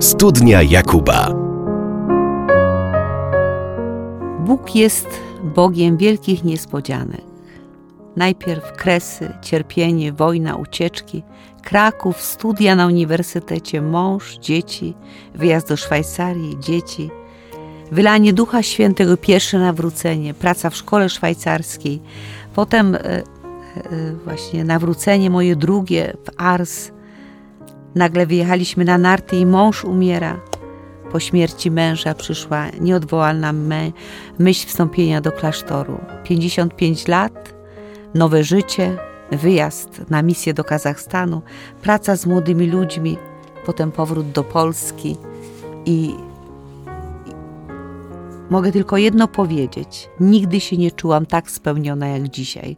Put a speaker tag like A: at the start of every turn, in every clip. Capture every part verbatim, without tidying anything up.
A: Studnia Jakuba.
B: Bóg jest Bogiem wielkich niespodzianek. Najpierw Kresy, cierpienie, wojna, ucieczki, Kraków, studia na uniwersytecie, mąż, dzieci, wyjazd do Szwajcarii, dzieci, wylanie Ducha Świętego, pierwsze nawrócenie, praca w szkole szwajcarskiej, potem e, e, właśnie nawrócenie moje drugie w Ars. Nagle wyjechaliśmy na narty i mąż umiera. Po śmierci męża przyszła nieodwołalna me, myśl wstąpienia do klasztoru. pięćdziesiąt pięć lat, nowe życie, wyjazd na misję do Kazachstanu, praca z młodymi ludźmi, potem powrót do Polski i, i mogę tylko jedno powiedzieć. Nigdy się nie czułam tak spełniona jak dzisiaj.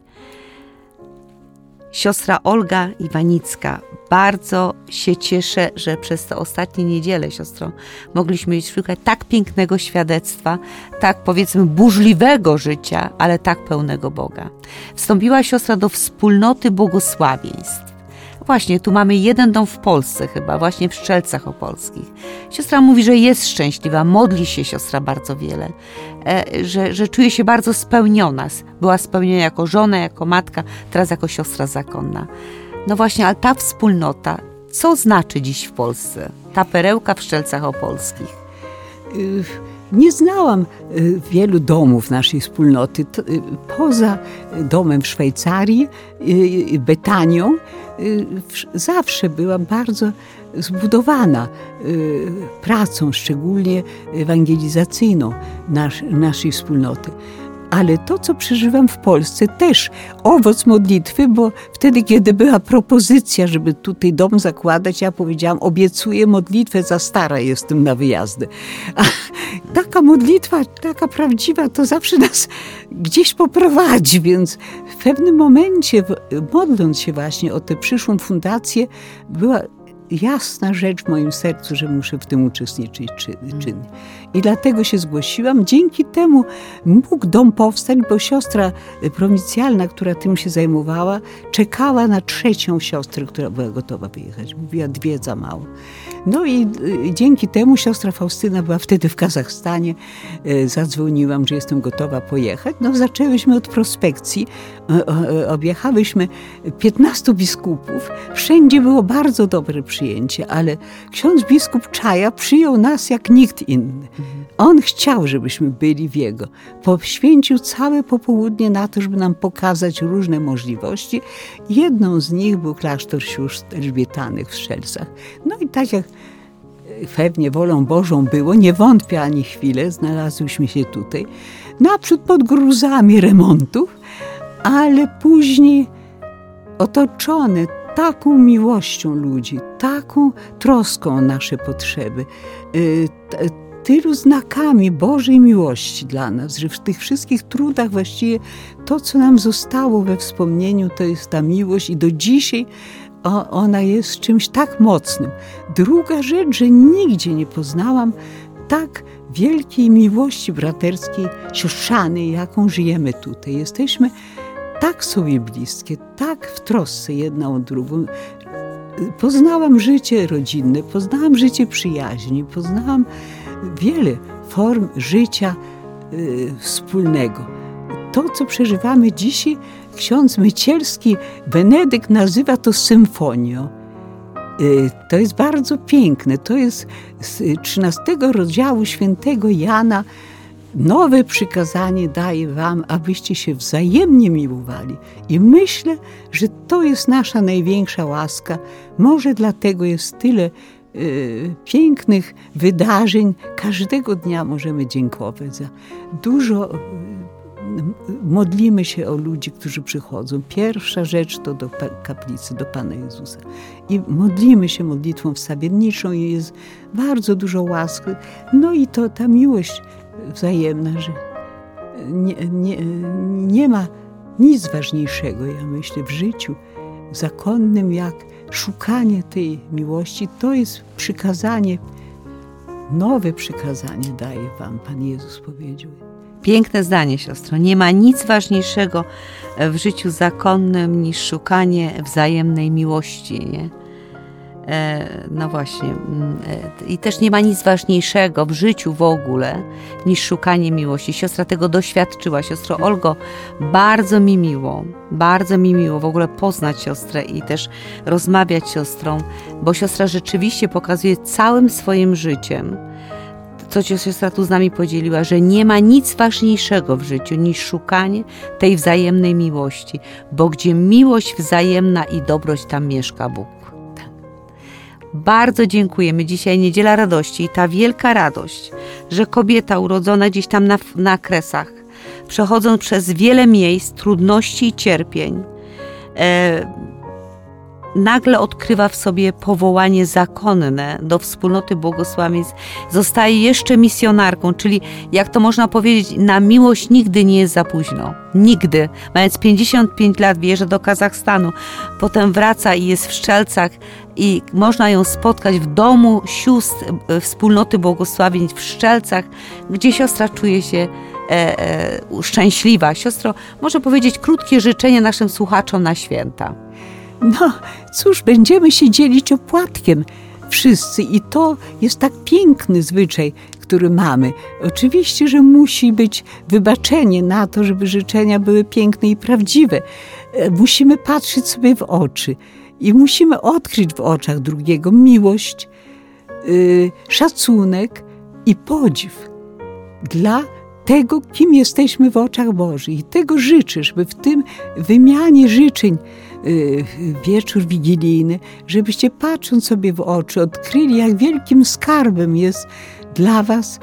B: Siostra Olga Iwanicka, bardzo się cieszę, że przez te ostatnie niedziele, siostro, mogliśmy szukać tak pięknego świadectwa, tak powiedzmy burzliwego życia, ale tak pełnego Boga. Wstąpiła siostra do wspólnoty błogosławieństw. Właśnie, tu mamy jeden dom w Polsce chyba, właśnie w Strzelcach Opolskich. Siostra mówi, że jest szczęśliwa, modli się siostra bardzo wiele, e, że, że czuje się bardzo spełniona. Była spełniona jako żona, jako matka, teraz jako siostra zakonna. No właśnie, ale ta wspólnota, co znaczy dziś w Polsce? Ta perełka w Strzelcach Opolskich.
C: Nie znałam wielu domów naszej wspólnoty. Poza domem w Szwajcarii, Betanią, zawsze byłam bardzo zbudowana pracą, szczególnie ewangelizacyjną nas, naszej wspólnoty. Ale to, co przeżywam w Polsce, też owoc modlitwy, bo wtedy, kiedy była propozycja, żeby tutaj dom zakładać, ja powiedziałam, obiecuję modlitwę, za stara jestem na wyjazdy. A taka modlitwa, taka prawdziwa, to zawsze nas gdzieś poprowadzi, więc w pewnym momencie, modląc się właśnie o tę przyszłą fundację, była jasna rzecz w moim sercu, że muszę w tym uczestniczyć czynnie. I dlatego się zgłosiłam. Dzięki temu mógł dom powstać, bo siostra prowincjalna, która tym się zajmowała, czekała na trzecią siostrę, która była gotowa wyjechać. Mówiła, dwie za mało. No i dzięki temu siostra Faustyna była wtedy w Kazachstanie. Zadzwoniłam, że jestem gotowa pojechać. No zaczęłyśmy od prospekcji. Objechałyśmy piętnastu biskupów. Wszędzie było bardzo dobre przyjęcie, ale ksiądz biskup Czaja przyjął nas jak nikt inny. On chciał, żebyśmy byli w jego. Poświęcił całe popołudnie na to, żeby nam pokazać różne możliwości. Jedną z nich był klasztor sióstr elżbietanych w Strzelcach. No i tak jak pewnie wolą Bożą było, nie wątpię ani chwilę, znalazłyśmy się tutaj, naprzód pod gruzami remontów, ale później otoczone taką miłością ludzi, taką troską o nasze potrzeby, tylu znakami Bożej miłości dla nas, że w tych wszystkich trudach właściwie to, co nam zostało we wspomnieniu, to jest ta miłość i do dzisiaj ona jest czymś tak mocnym. Druga rzecz, że nigdzie nie poznałam tak wielkiej miłości braterskiej, siostrzanej, jaką żyjemy tutaj. Jesteśmy tak sobie bliskie, tak w trosce jedna o drugą. Poznałam życie rodzinne, poznałam życie przyjaźni, poznałam wiele form życia y, wspólnego. To, co przeżywamy dzisiaj, ksiądz Mycielski, Benedykt nazywa to symfonią. Y, to jest bardzo piękne. To jest z trzynastego rozdziału świętego Jana. Nowe przykazanie daję wam, abyście się wzajemnie miłowali. I myślę, że to jest nasza największa łaska. Może dlatego jest tyle y, pięknych wydarzeń. Każdego dnia możemy dziękować za dużo. Y, modlimy się o ludzi, którzy przychodzą. Pierwsza rzecz to do kaplicy, do Pana Jezusa. I modlimy się modlitwą wstawienniczą i jest bardzo dużo łaski. No i to ta miłość wzajemna, że nie, nie, nie ma nic ważniejszego, ja myślę, w życiu zakonnym, jak szukanie tej miłości. To jest przykazanie, nowe przykazanie daje wam, Pan Jezus powiedział.
B: Piękne zdanie, siostro. Nie ma nic ważniejszego w życiu zakonnym niż szukanie wzajemnej miłości, nie? No właśnie. I też nie ma nic ważniejszego w życiu w ogóle niż szukanie miłości. Siostra tego doświadczyła. Siostro Olgo, bardzo mi miło, bardzo mi miło w ogóle poznać siostrę i też rozmawiać z siostrą, bo siostra rzeczywiście pokazuje całym swoim życiem, co siostra tu z nami podzieliła, że nie ma nic ważniejszego w życiu niż szukanie tej wzajemnej miłości, bo gdzie miłość wzajemna i dobroć, tam mieszka Bóg. Bardzo dziękujemy. Dzisiaj Niedziela Radości i ta wielka radość, że kobieta urodzona gdzieś tam na, na Kresach, przechodząc przez wiele miejsc, trudności i cierpień, e, nagle odkrywa w sobie powołanie zakonne do wspólnoty błogosławieństw, zostaje jeszcze misjonarką, czyli jak to można powiedzieć, na miłość nigdy nie jest za późno. Nigdy. Mając pięćdziesiąt pięć lat wyjeżdża do Kazachstanu, potem wraca i jest w Szczelcach i można ją spotkać w domu sióstr wspólnoty błogosławieństw w Szczelcach, gdzie siostra czuje się e, e, szczęśliwa. Siostro, może powiedzieć krótkie życzenie naszym słuchaczom na święta.
C: No cóż, będziemy się dzielić opłatkiem wszyscy i to jest tak piękny zwyczaj, który mamy. Oczywiście, że musi być wybaczenie na to, żeby życzenia były piękne i prawdziwe. Musimy patrzeć sobie w oczy i musimy odkryć w oczach drugiego miłość, yy, szacunek i podziw dla tego, kim jesteśmy w oczach Bożych. I tego życzę, żeby w tym wymianie życzeń yy, wieczór wigilijny, żebyście patrząc sobie w oczy odkryli, jak wielkim skarbem jest dla was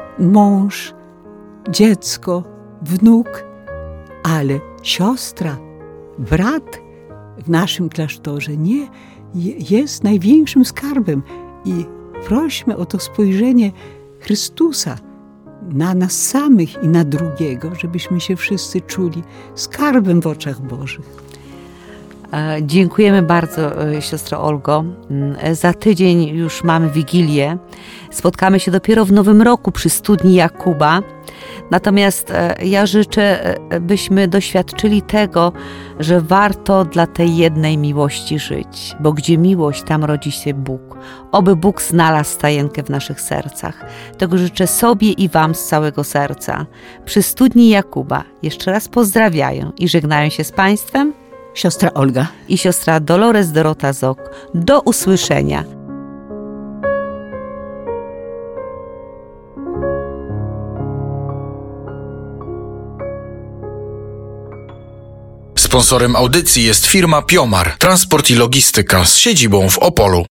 C: mąż, dziecko, wnuk, ale siostra, brat w naszym klasztorze nie jest największym skarbem. I prośmy o to spojrzenie Chrystusa na nas samych i na drugiego, żebyśmy się wszyscy czuli skarbem w oczach Bożych.
B: Dziękujemy bardzo, siostro Olgo. Za tydzień już mamy Wigilię. Spotkamy się dopiero w Nowym Roku przy studni Jakuba. Natomiast ja życzę, byśmy doświadczyli tego, że warto dla tej jednej miłości żyć, bo gdzie miłość, tam rodzi się Bóg. Oby Bóg znalazł stajenkę w naszych sercach. Tego życzę sobie i wam z całego serca. Przy studni Jakuba jeszcze raz pozdrawiają i żegnają się z państwem
C: siostra Olga
B: i siostra Dolores Dorota Zok. Do usłyszenia.
A: Sponsorem audycji jest firma Piomar, transport i logistyka z siedzibą w Opolu.